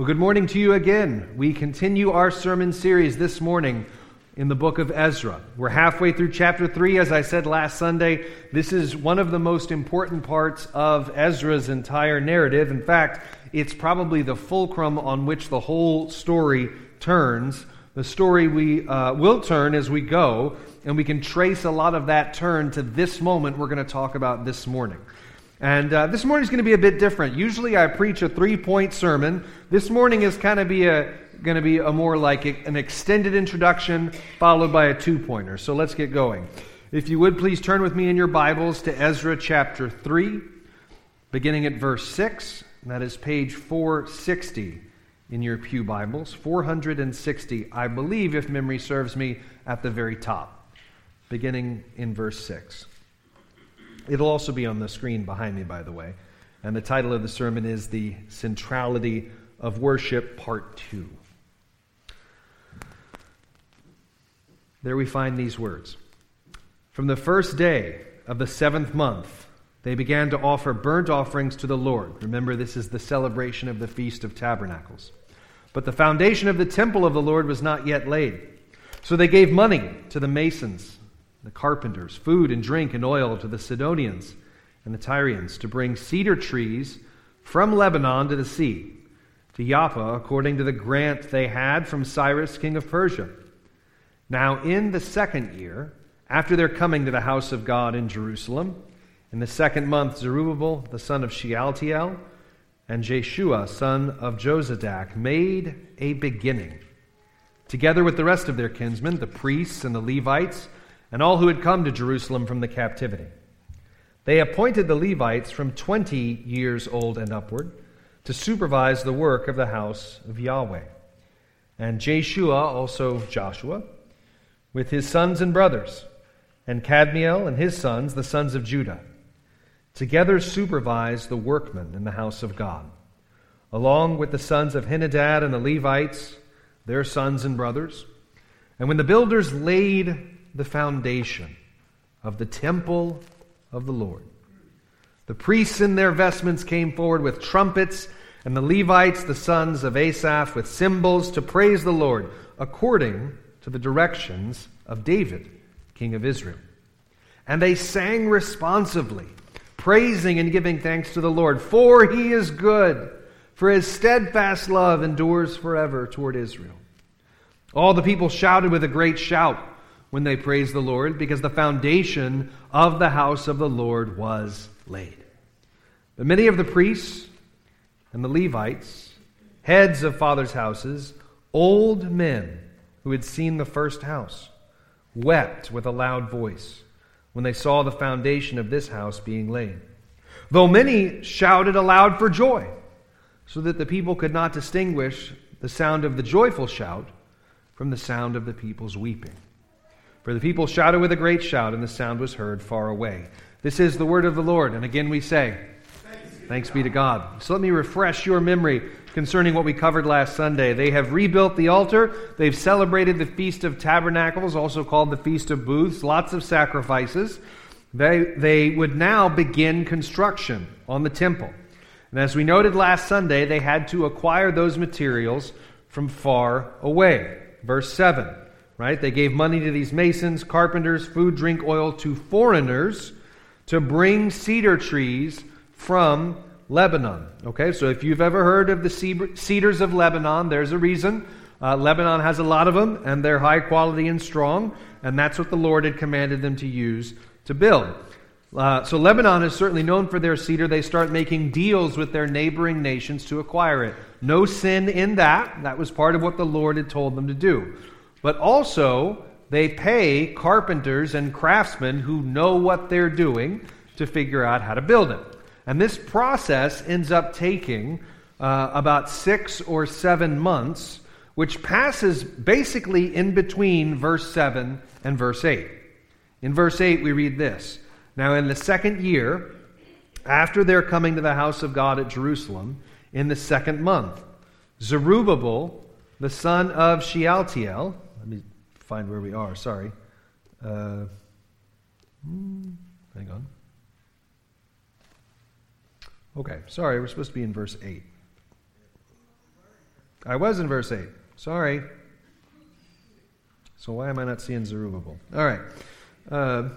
Well, good morning to you again. We continue our sermon series this morning in the book of Ezra. We're halfway through chapter 3, as I said last Sunday. This is one of the most important parts of Ezra's entire narrative. In fact, it's probably the fulcrum on which the whole story turns. The story we will turn as we go, and we can trace a lot of that turn to this moment we're going to talk about this morning. And this morning is going to be a bit different. Usually I preach a 3-point sermon. This morning is kind of going to be a more like an extended introduction followed by a 2-pointer. So let's get going. If you would, please turn with me in your Bibles to Ezra chapter 3, beginning at verse 6. And that is page 460 in your pew Bibles. 460, I believe, if memory serves me, at the very top, beginning in verse 6. It'll also be on the screen behind me, by the way. And the title of the sermon is The Centrality of Worship, Part 2. There we find these words. From the first day of the 7th month, they began to offer burnt offerings to the Lord. Remember, this is the celebration of the Feast of Tabernacles. But the foundation of the temple of the Lord was not yet laid. So they gave money to the masons, the carpenters, food and drink and oil to the Sidonians and the Tyrians to bring cedar trees from Lebanon to the sea, to Joppa, according to the grant they had from Cyrus, king of Persia. Now in the 2nd year, after their coming to the house of God in Jerusalem, in the 2nd month, Zerubbabel, the son of Shealtiel, and Jeshua, son of Jozadak, made a beginning, together with the rest of their kinsmen, the priests and the Levites, and all who had come to Jerusalem from the captivity. They appointed the Levites from 20 years old and upward to supervise the work of the house of Yahweh. And Jeshua, also Joshua, with his sons and brothers, and Kadmiel and his sons, the sons of Judah, together supervised the workmen in the house of God, along with the sons of Henadad and the Levites, their sons and brothers. And when the builders laid the foundation of the temple of the Lord, the priests in their vestments came forward with trumpets, and the Levites, the sons of Asaph, with cymbals to praise the Lord, according to the directions of David, king of Israel. And they sang responsively, praising and giving thanks to the Lord, for he is good, for his steadfast love endures forever toward Israel. All the people shouted with a great shout when they praised the Lord, because the foundation of the house of the Lord was laid. But many of the priests and the Levites, heads of fathers' houses, old men who had seen the first house, wept with a loud voice when they saw the foundation of this house being laid. Though many shouted aloud for joy, so that the people could not distinguish the sound of the joyful shout from the sound of the people's weeping. For the people shouted with a great shout, and the sound was heard far away. This is the word of the Lord. And again we say, Thanks be to God. So let me refresh your memory concerning what we covered last Sunday. They have rebuilt the altar. They've celebrated the Feast of Tabernacles, also called the Feast of Booths. Lots of sacrifices. They would now begin construction on the temple. And as we noted last Sunday, they had to acquire those materials from far away. Verse 7. Right? They gave money to these masons, carpenters, food, drink, oil to foreigners to bring cedar trees from Lebanon. Okay, so if you've ever heard of the cedars of Lebanon, there's a reason. Lebanon has a lot of them, and they're high quality and strong, and that's what the Lord had commanded them to use to build. So Lebanon is certainly known for their cedar. They start making deals with their neighboring nations to acquire it. No sin in that. That was part of what the Lord had told them to do. But also, they pay carpenters and craftsmen who know what they're doing to figure out how to build it. And this process ends up taking about 6 or 7 months, which passes basically in between verse 7 and verse 8. In verse 8 we read this. Now in the 2nd year, after their coming to the house of God at Jerusalem, in the 2nd month, Zerubbabel, the son of Shealtiel, let me find where we are, sorry. Hang on. Okay, sorry, we're supposed to be in verse 8. I was in verse 8. Sorry. So why am I not seeing Zerubbabel? All right.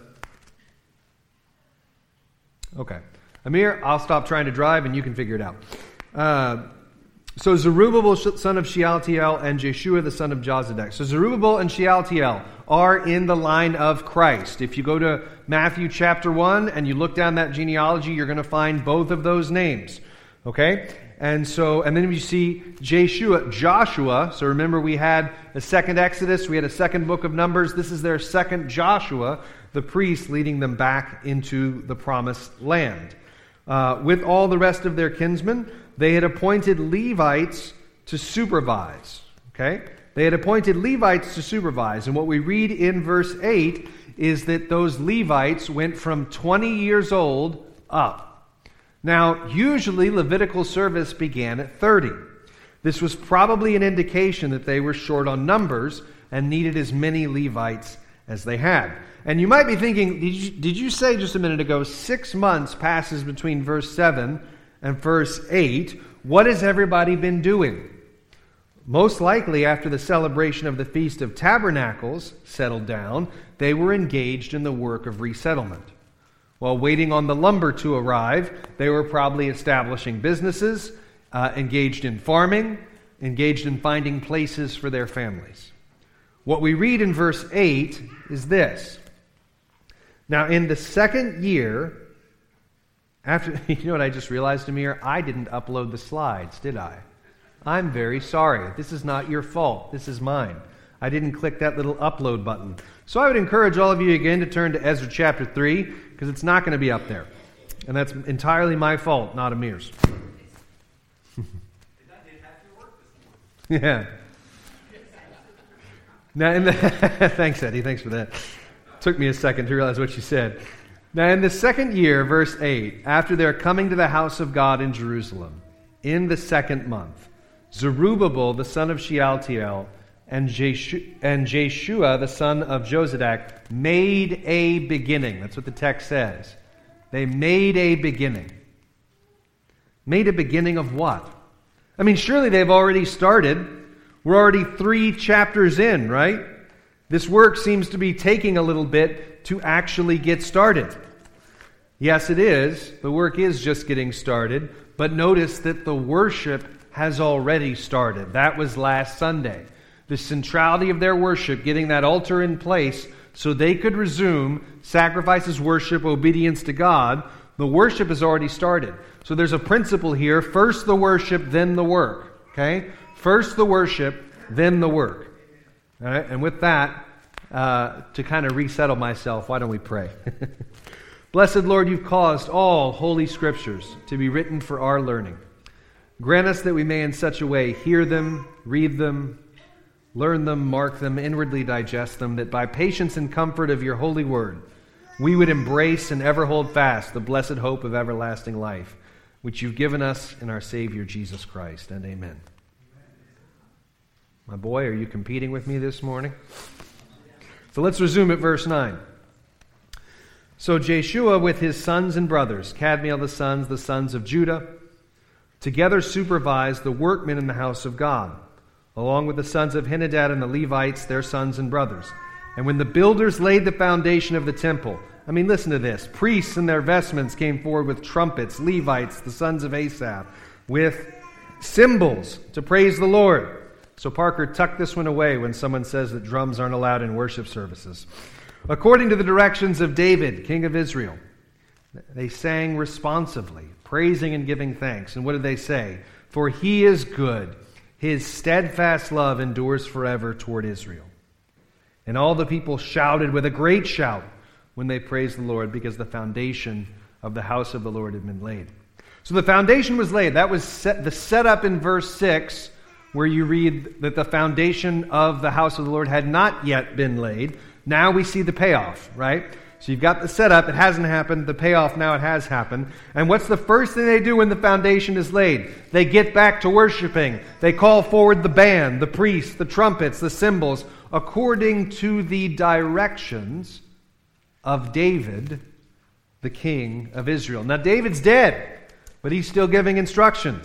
Okay. Amir, I'll stop trying to drive and you can figure it out. So Zerubbabel, son of Shealtiel, and Jeshua, the son of Jozadak. So Zerubbabel and Shealtiel are in the line of Christ. If you go to Matthew chapter 1 and you look down that genealogy, you're going to find both of those names. Okay? And then you see Joshua. So remember, we had a second Exodus, we had a second book of Numbers. This is their second Joshua, the priest leading them back into the promised land. With all the rest of their kinsmen, they had appointed Levites to supervise. Okay? They had appointed Levites to supervise. And what we read in verse 8 is that those Levites went from 20 years old up. Now, usually Levitical service began at 30. This was probably an indication that they were short on numbers and needed as many Levites as they had. And you might be thinking, did you say just a minute ago, 6 months passes between verse 7 and verse 8? What has everybody been doing? Most likely, after the celebration of the Feast of Tabernacles settled down, they were engaged in the work of resettlement. While waiting on the lumber to arrive, they were probably establishing businesses, engaged in farming, engaged in finding places for their families. What we read in verse 8 is this. Now, in the second year, after, you know what I just realized, Amir? I didn't upload the slides, did I? I'm very sorry. This is not your fault. This is mine. I didn't click that little upload button. So I would encourage all of you again to turn to Ezra chapter 3, because it's not going to be up there. And that's entirely my fault, not Amir's. Yeah. Now, thanks, Eddie. Thanks for that. Took me a second to realize what you said. Now, in the second year, verse 8, after their coming to the house of God in Jerusalem, in the second month, Zerubbabel, the son of Shealtiel, and Jeshua, the son of Jozadak, made a beginning. That's what the text says. They made a beginning. Made a beginning of what? I mean, surely they've already started. We're already 3 chapters in, right? This work seems to be taking a little bit to actually get started. Yes, it is. The work is just getting started. But notice that the worship has already started. That was last Sunday. The centrality of their worship, getting that altar in place so they could resume sacrifices, worship, obedience to God. The worship has already started. So there's a principle here. First the worship, then the work. Okay? First the worship, then the work. All right? And with that, to kind of resettle myself, why don't we pray? Blessed Lord, you've caused all holy scriptures to be written for our learning. Grant us that we may in such a way hear them, read them, learn them, mark them, inwardly digest them, that by patience and comfort of your holy word, we would embrace and ever hold fast the blessed hope of everlasting life, which you've given us in our Savior Jesus Christ. And amen. My boy, are you competing with me this morning? So let's resume at verse 9. So Jeshua with his sons and brothers, Kadmiel the sons of Judah, together supervised the workmen in the house of God, along with the sons of Henadad and the Levites, their sons and brothers. And when the builders laid the foundation of the temple, I mean, listen to this. Priests in their vestments came forward with trumpets, Levites, the sons of Asaph, with cymbals to praise the Lord. So Parker, tuck this one away when someone says that drums aren't allowed in worship services. According to the directions of David, king of Israel, they sang responsively, praising and giving thanks. And what did they say? For he is good. His steadfast love endures forever toward Israel. And all the people shouted with a great shout when they praised the Lord, because the foundation of the house of the Lord had been laid. So the foundation was laid. That was the setup in verse 6, where you read that the foundation of the house of the Lord had not yet been laid. Now we see the payoff, right? So you've got the setup, it hasn't happened. The payoff, now it has happened. And what's the first thing they do when the foundation is laid? They get back to worshiping. They call forward the band, the priests, the trumpets, the cymbals, according to the directions of David, the king of Israel. Now David's dead, but he's still giving instructions.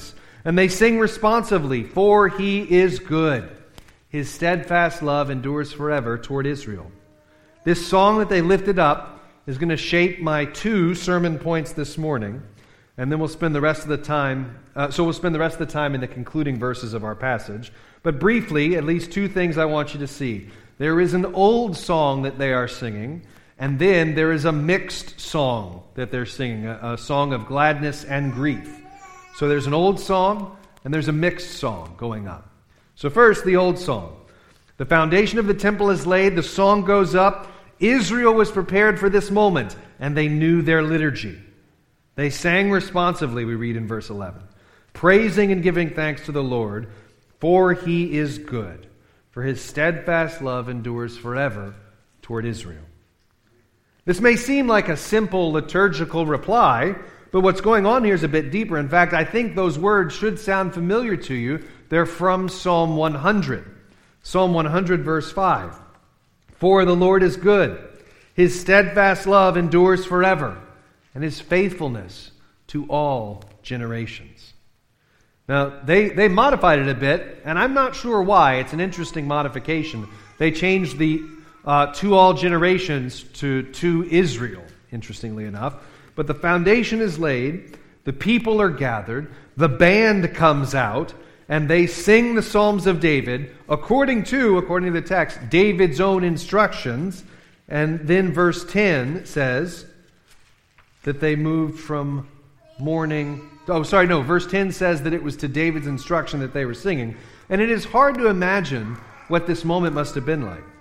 And they sing responsively, "For he is good. His steadfast love endures forever toward Israel." This song that they lifted up is going to shape my 2 sermon points this morning, and then we'll spend the rest of the time in the concluding verses of our passage. But briefly, at least 2 things I want you to see. There is an old song that they are singing, and then there is a mixed song that they're singing, a song of gladness and grief. So there's an old song, and there's a mixed song going up. So first, the old song. The foundation of the temple is laid, the song goes up. Israel was prepared for this moment, and they knew their liturgy. They sang responsively, we read in verse 11, praising and giving thanks to the Lord, for he is good, for his steadfast love endures forever toward Israel. This may seem like a simple liturgical reply, but what's going on here is a bit deeper. In fact, I think those words should sound familiar to you. They're from Psalm 100. Psalm 100, verse 5. For the Lord is good. His steadfast love endures forever, and his faithfulness to all generations. Now, they modified it a bit, and I'm not sure why. It's an interesting modification. They changed the to all generations to Israel, interestingly enough. But the foundation is laid, the people are gathered, the band comes out, and they sing the Psalms of David according to the text, David's own instructions. And then verse 10 says that they moved from mourning. Verse 10 says that it was to David's instruction that they were singing. And it is hard to imagine what this moment must have been like,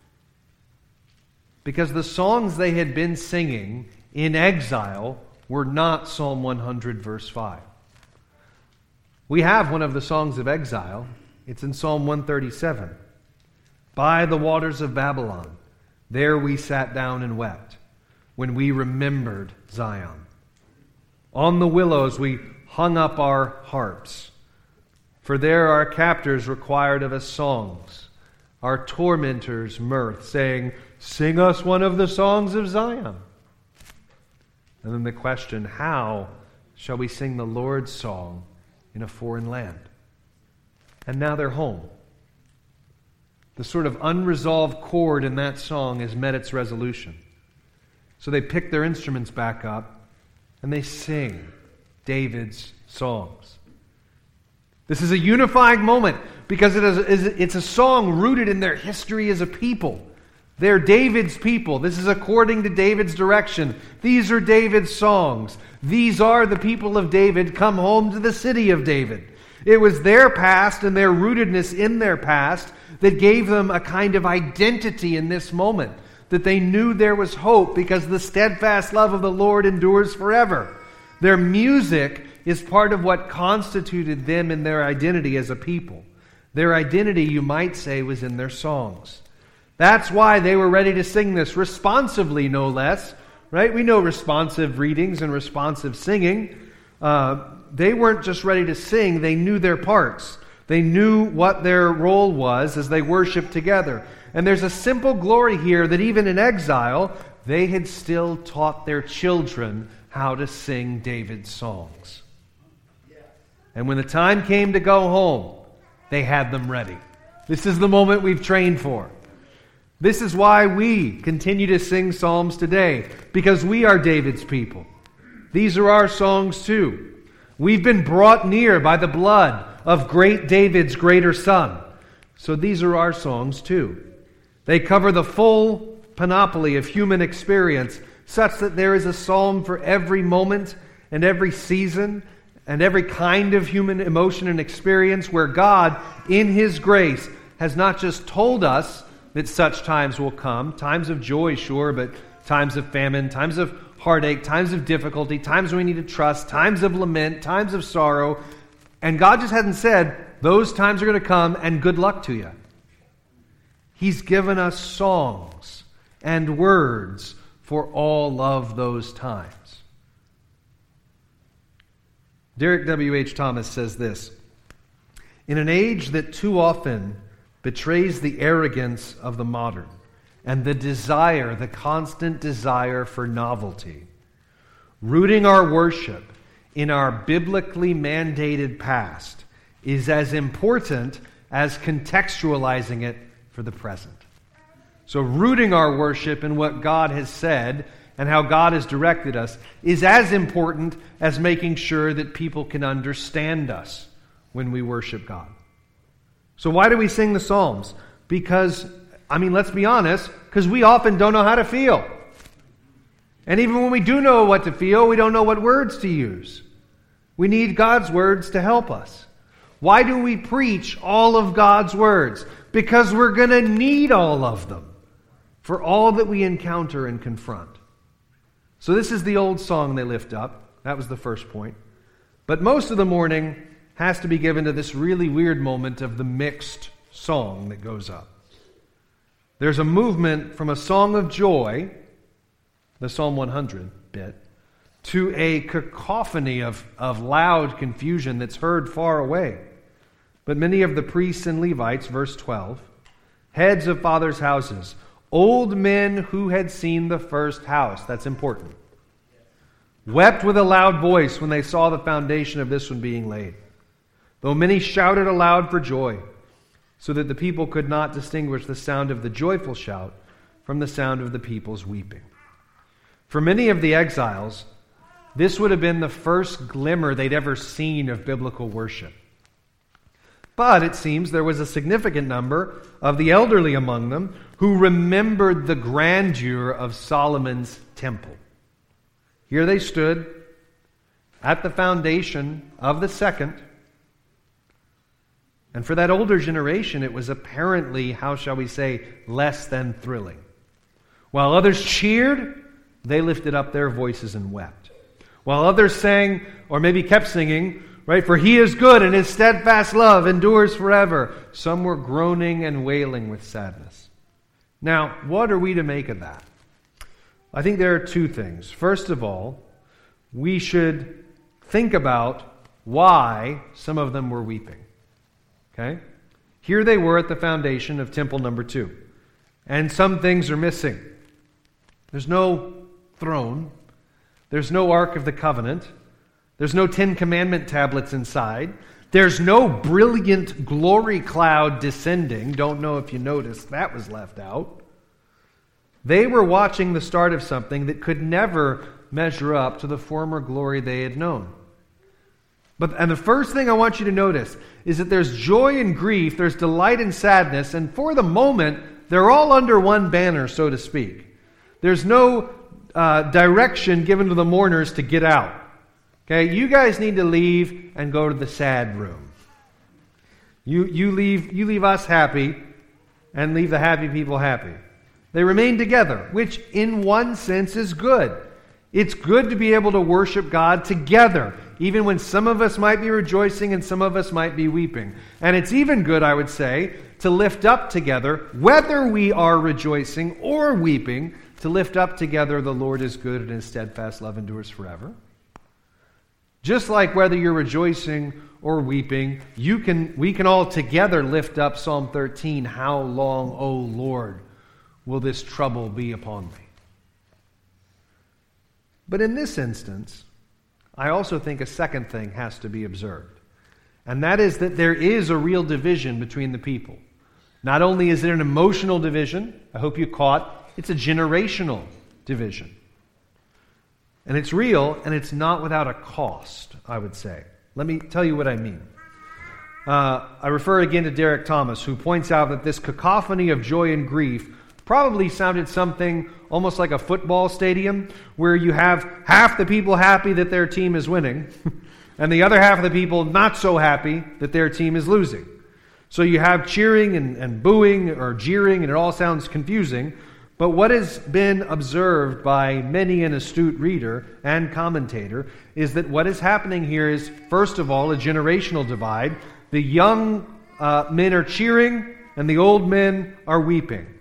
because the songs they had been singing in exile were not Psalm 100, verse 5. We have one of the songs of exile. It's in Psalm 137. By the waters of Babylon, there we sat down and wept when we remembered Zion. On the willows we hung up our harps, for there our captors required of us songs, our tormentors mirth, saying, sing us one of the songs of Zion. And then the question, how shall we sing the Lord's song in a foreign land? And now they're home. The sort of unresolved chord in that song has met its resolution. So they pick their instruments back up and they sing David's songs. This is a unifying moment because it's a song rooted in their history as a people. They're David's people. This is according to David's direction. These are David's songs. These are the people of David come home to the city of David. It was their past and their rootedness in their past that gave them a kind of identity in this moment, that they knew there was hope because the steadfast love of the Lord endures forever. Their music is part of what constituted them in their identity as a people. Their identity, you might say, was in their songs. That's why they were ready to sing this responsively, no less. Right? We know responsive readings and responsive singing. They weren't just ready to sing, they knew their parts. They knew what their role was as they worshiped together. And there's a simple glory here that even in exile, they had still taught their children how to sing David's songs. And when the time came to go home, they had them ready. This is the moment we've trained for. This is why we continue to sing psalms today, because we are David's people. These are our songs too. We've been brought near by the blood of great David's greater son. So these are our songs too. They cover the full panoply of human experience, such that there is a psalm for every moment and every season and every kind of human emotion and experience, where God, in His grace, has not just told us that such times will come, times of joy, sure, but times of famine, times of heartache, times of difficulty, times when we need to trust, times of lament, times of sorrow. And God just hasn't said, those times are going to come and good luck to you. He's given us songs and words for all of those times. Derek W.H. Thomas says this: in an age that too often betrays the arrogance of the modern and the constant desire for novelty, rooting our worship in our biblically mandated past is as important as contextualizing it for the present. So rooting our worship in what God has said and how God has directed us is as important as making sure that people can understand us when we worship God. So why do we sing the Psalms? Because, let's be honest, because we often don't know how to feel. And even when we do know what to feel, we don't know what words to use. We need God's words to help us. Why do we preach all of God's words? Because we're going to need all of them for all that we encounter and confront. So this is the old song they lift up. That was the first point. But most of the morning has to be given to this really weird moment of the mixed song that goes up. There's a movement from a song of joy, the Psalm 100 bit, to a cacophony of loud confusion that's heard far away. But many of the priests and Levites, verse 12, heads of fathers' houses, old men who had seen the first house, that's important, wept with a loud voice when they saw the foundation of this one being laid, though many shouted aloud for joy, so that the people could not distinguish the sound of the joyful shout from the sound of the people's weeping. For many of the exiles, this would have been the first glimmer they'd ever seen of biblical worship. But it seems there was a significant number of the elderly among them who remembered the grandeur of Solomon's temple. Here they stood at the foundation of the second. And for that older generation, it was apparently, how shall we say, less than thrilling. While others cheered, they lifted up their voices and wept. While others sang, or maybe kept singing, right, for he is good and his steadfast love endures forever, some were groaning and wailing with sadness. Now, what are we to make of that? I think there are two things. First of all, we should think about why some of them were weeping. Okay? Here they were at the foundation of temple number 2. And some things are missing. There's no throne. There's no Ark of the Covenant. There's no 10 Commandment tablets inside. There's no brilliant glory cloud descending. Don't know if you noticed that was left out. They were watching the start of something that could never measure up to the former glory they had known. And the first thing I want you to notice is that there's joy and grief, there's delight and sadness, and for the moment, they're all under one banner, so to speak. There's no direction given to the mourners to get out. Okay, you guys need to leave and go to the sad room. You leave us happy and leave the happy people happy. They remain together, which in one sense is good. It's good to be able to worship God together, even when some of us might be rejoicing and some of us might be weeping. And it's even good, I would say, to lift up together, whether we are rejoicing or weeping, to lift up together the Lord is good and his steadfast love endures forever. Just like whether you're rejoicing or weeping, we can all together lift up Psalm 13, how long, O Lord, will this trouble be upon me? But in this instance, I also think a second thing has to be observed. And that is that there is a real division between the people. Not only is it an emotional division, I hope you caught, it's a generational division. And it's real, and it's not without a cost, I would say. Let me tell you what I mean. I refer again to Derek Thomas, who points out that this cacophony of joy and grief probably sounded something almost like a football stadium, where you have half the people happy that their team is winning, and the other half of the people not so happy that their team is losing. So you have cheering and booing or jeering, and it all sounds confusing. But what has been observed by many an astute reader and commentator is that what is happening here is, first of all, a generational divide. The young men are cheering, and the old men are weeping.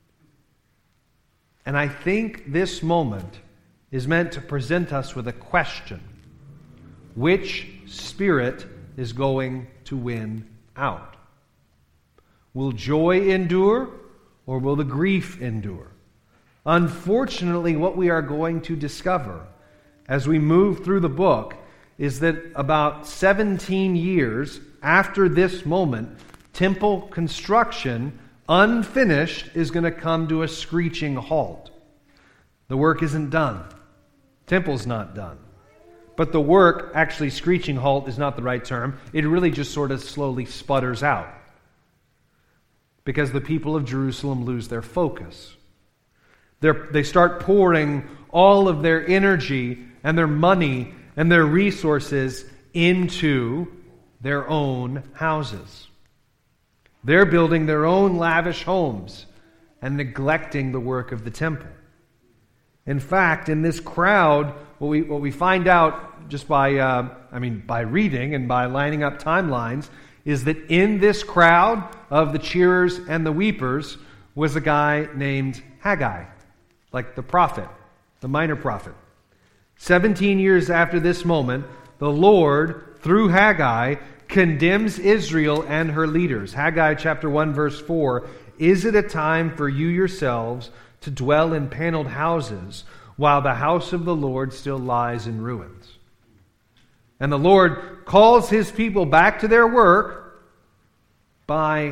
And I think this moment is meant to present us with a question. Which spirit is going to win out? Will joy endure, or will the grief endure? Unfortunately, what we are going to discover as we move through the book is that about 17 years after this moment, temple construction, unfinished, is going to come to a screeching halt. The work isn't done. Temple's not done. But the work, actually screeching halt is not the right term. It really just sort of slowly sputters out. Because the people of Jerusalem lose their focus. They start pouring all of their energy and their money and their resources into their own houses. They're building their own lavish homes and neglecting the work of the temple. In fact, in this crowd, what we find out just by reading and by lining up timelines, is that in this crowd of the cheerers and the weepers was a guy named Haggai, like the prophet, the minor prophet. 17 years after this moment, the Lord, through Haggai, condemns Israel and her leaders. Haggai chapter 1, verse 4, "Is it a time for you yourselves to dwell in paneled houses, while the house of the Lord still lies in ruins?" And the Lord calls His people back to their work by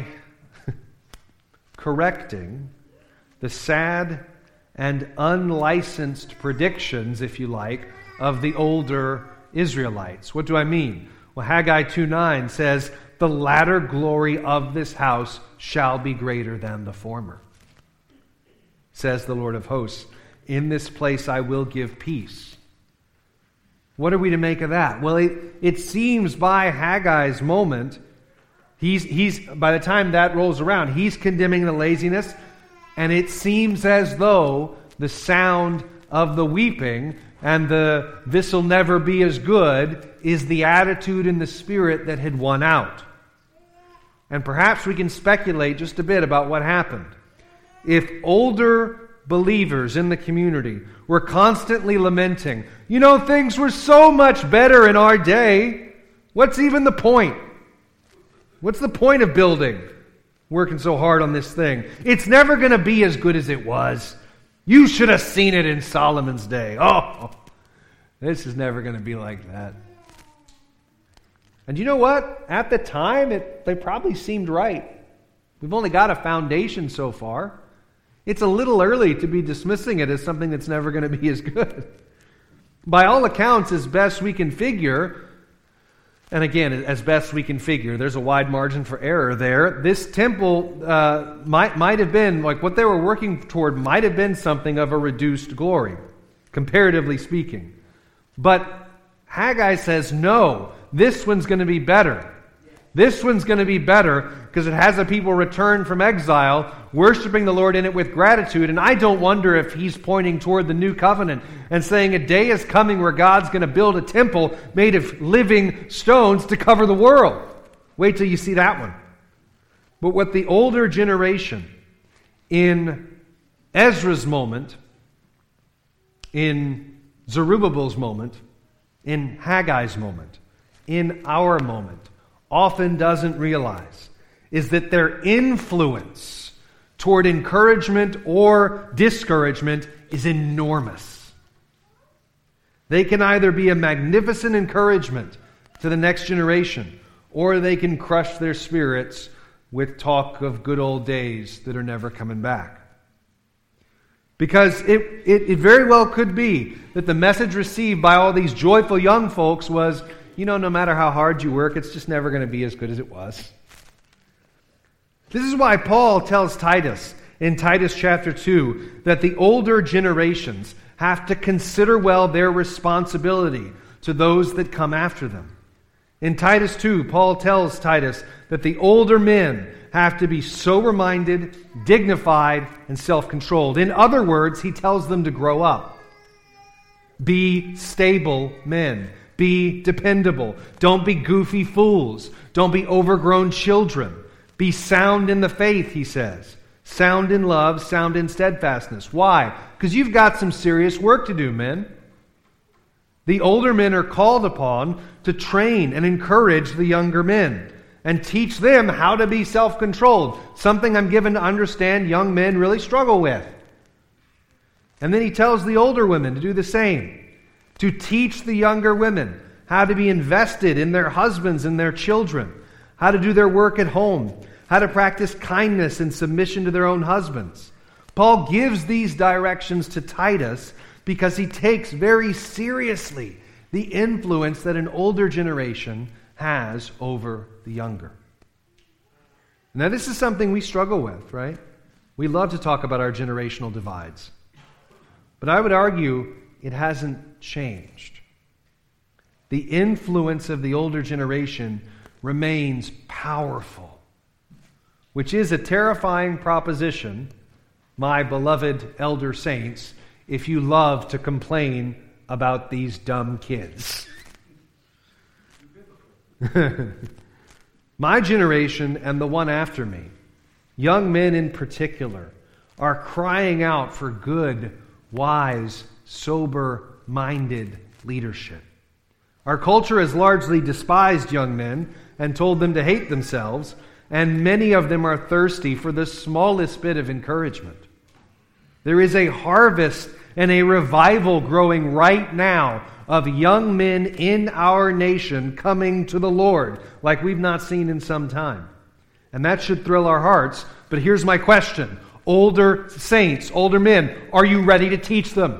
correcting the sad and unlicensed predictions, if you like, of the older Israelites. What do I mean? Well, Haggai 2:9 says, "The latter glory of this house shall be greater than the former. Says the Lord of hosts, in this place I will give peace." What are we to make of that? Well, it seems by Haggai's moment, he's by the time that rolls around, he's condemning the laziness, and it seems as though the sound of the weeping and the "this'll never be as good" is the attitude and the spirit that had won out. And perhaps we can speculate just a bit about what happened. If older believers in the community were constantly lamenting, things were so much better in our day, what's even the point? What's the point of building, working so hard on this thing? It's never going to be as good as it was. You should have seen it in Solomon's day. Oh, this is never going to be like that. And you know what? At the time, they probably seemed right. We've only got a foundation so far. It's a little early to be dismissing it as something that's never going to be as good. By all accounts, as best we can figure, and again, as best we can figure, there's a wide margin for error there. This temple might have been, like what they were working toward, might have been something of a reduced glory, comparatively speaking. But Haggai says, no, this one's going to be better. This one's going to be better because it has a people return from exile, worshiping the Lord in it with gratitude. And I don't wonder if he's pointing toward the new covenant and saying a day is coming where God's going to build a temple made of living stones to cover the world. Wait till you see that one. But what the older generation in Ezra's moment, in Zerubbabel's moment, in Haggai's moment, in our moment, often doesn't realize is that their influence toward encouragement or discouragement is enormous. They can either be a magnificent encouragement to the next generation, or they can crush their spirits with talk of good old days that are never coming back. Because it very well could be that the message received by all these joyful young folks was, no matter how hard you work, it's just never going to be as good as it was. This is why Paul tells Titus in Titus chapter 2 that the older generations have to consider well their responsibility to those that come after them. In Titus 2, Paul tells Titus that the older men have to be sober-minded, dignified, and self-controlled. In other words, he tells them to grow up. Be stable men. Be dependable. Don't be goofy fools. Don't be overgrown children. Be sound in the faith, he says. Sound in love, sound in steadfastness. Why? Because you've got some serious work to do, men. The older men are called upon to train and encourage the younger men and teach them how to be self-controlled, something I'm given to understand young men really struggle with. And then he tells the older women to do the same, to teach the younger women how to be invested in their husbands and their children, how to do their work at home, how to practice kindness and submission to their own husbands. Paul gives these directions to Titus because he takes very seriously the influence that an older generation has over the younger. Now, this is something we struggle with, right? We love to talk about our generational divides. But I would argue it hasn't changed. The influence of the older generation remains powerful, which is a terrifying proposition, my beloved elder saints, if you love to complain about these dumb kids. My generation and the one after me, young men in particular, are crying out for good, wise, sober-minded leadership. Our culture has largely despised young men and told them to hate themselves, and many of them are thirsty for the smallest bit of encouragement. There is a harvest and a revival growing right now of young men in our nation coming to the Lord like we've not seen in some time. And that should thrill our hearts. But here's my question. Older saints, older men, are you ready to teach them?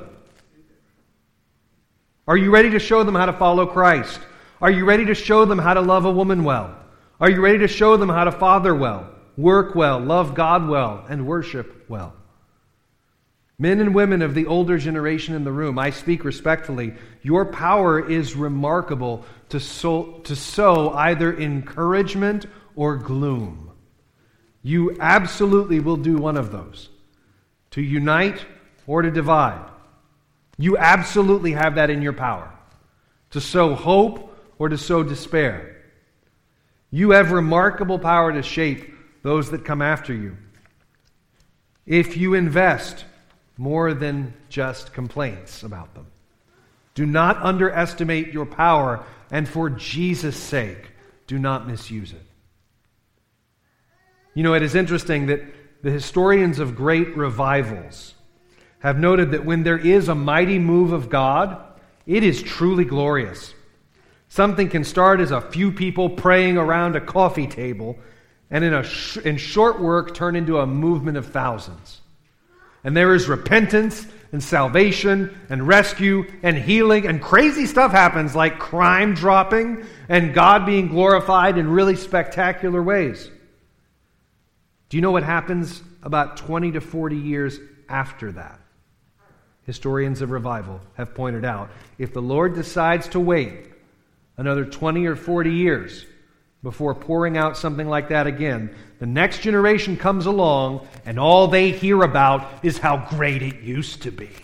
Are you ready to show them how to follow Christ? Are you ready to show them how to love a woman well? Are you ready to show them how to father well, work well, love God well, and worship well? Men and women of the older generation in the room, I speak respectfully, your power is remarkable to sow either encouragement or gloom. You absolutely will do one of those, to unite or to divide. You absolutely have that in your power, to sow hope or to sow despair. You have remarkable power to shape those that come after you. If you invest more than just complaints about them. Do not underestimate your power, and for Jesus' sake, do not misuse it. You know, it is interesting that the historians of great revivals have noted that when there is a mighty move of God, it is truly glorious. Something can start as a few people praying around a coffee table, and in short work turn into a movement of thousands. And there is repentance and salvation and rescue and healing, and crazy stuff happens like crime dropping and God being glorified in really spectacular ways. Do you know what happens about 20 to 40 years after that? Historians of revival have pointed out, if the Lord decides to wait another 20 or 40 years before pouring out something like that again, the next generation comes along and all they hear about is how great it used to be.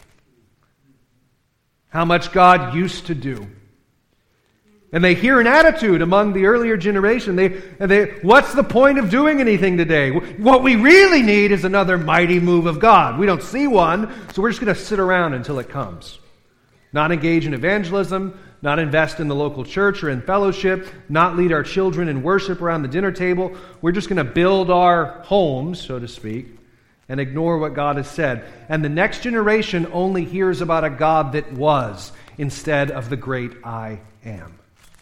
How much God used to do. And they hear an attitude among the earlier generation. What's the point of doing anything today? What we really need is another mighty move of God. We don't see one, so we're just going to sit around until it comes. Not engage in evangelism, not invest in the local church or in fellowship, not lead our children in worship around the dinner table. We're just going to build our homes, so to speak, and ignore what God has said. And the next generation only hears about a God that was instead of the great I am.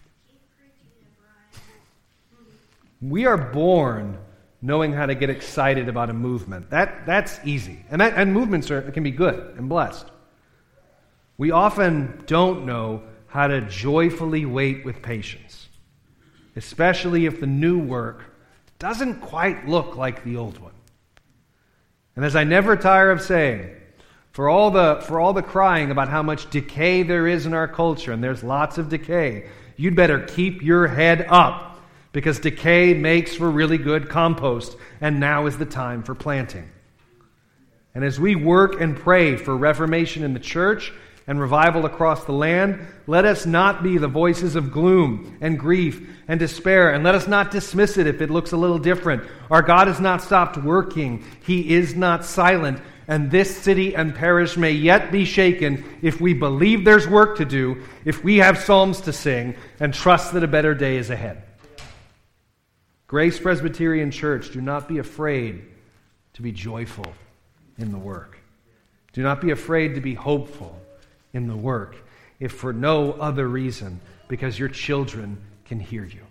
We are born knowing how to get excited about a movement. That's easy. And movements can be good and blessed. We often don't know how to joyfully wait with patience, especially if the new work doesn't quite look like the old one. And as I never tire of saying, for all the crying about how much decay there is in our culture, and there's lots of decay, you'd better keep your head up, because decay makes for really good compost, and now is the time for planting. And as we work and pray for reformation in the church and revival across the land, let us not be the voices of gloom and grief and despair, and let us not dismiss it if it looks a little different. Our God has not stopped working. He is not silent, and this city and parish may yet be shaken if we believe there's work to do, if we have psalms to sing, and trust that a better day is ahead. Grace Presbyterian Church, do not be afraid to be joyful in the work. Do not be afraid to be hopeful in the work, if for no other reason, because your children can hear you.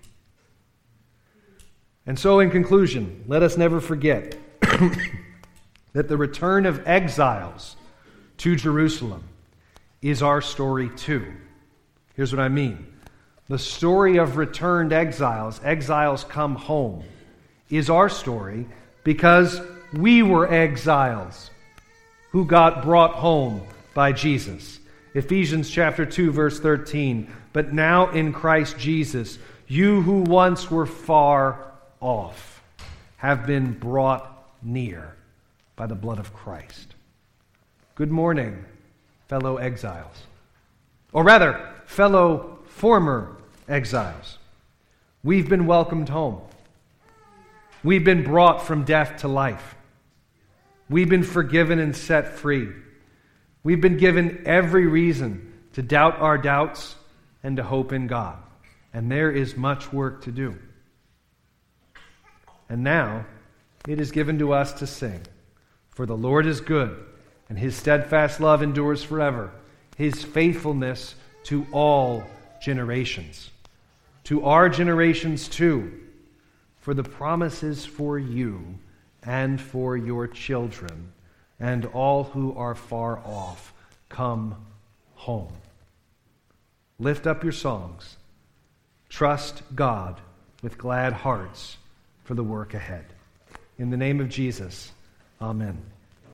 And so, in conclusion, let us never forget that the return of exiles to Jerusalem is our story too. Here's what I mean. The story of returned exiles, exiles come home, is our story because we were exiles who got brought home by Jesus. Ephesians chapter 2, verse 13. But now in Christ Jesus, you who once were far off have been brought near by the blood of Christ. Good morning, fellow exiles. Or rather, fellow former exiles. We've been welcomed home. We've been brought from death to life. We've been forgiven and set free. We've been given every reason to doubt our doubts and to hope in God. And there is much work to do. And now it is given to us to sing, for the Lord is good, and his steadfast love endures forever, his faithfulness to all generations. To our generations too, for the promise is for you and for your children, and all who are far off, come home. Lift up your songs. Trust God with glad hearts for the work ahead. In the name of Jesus, amen.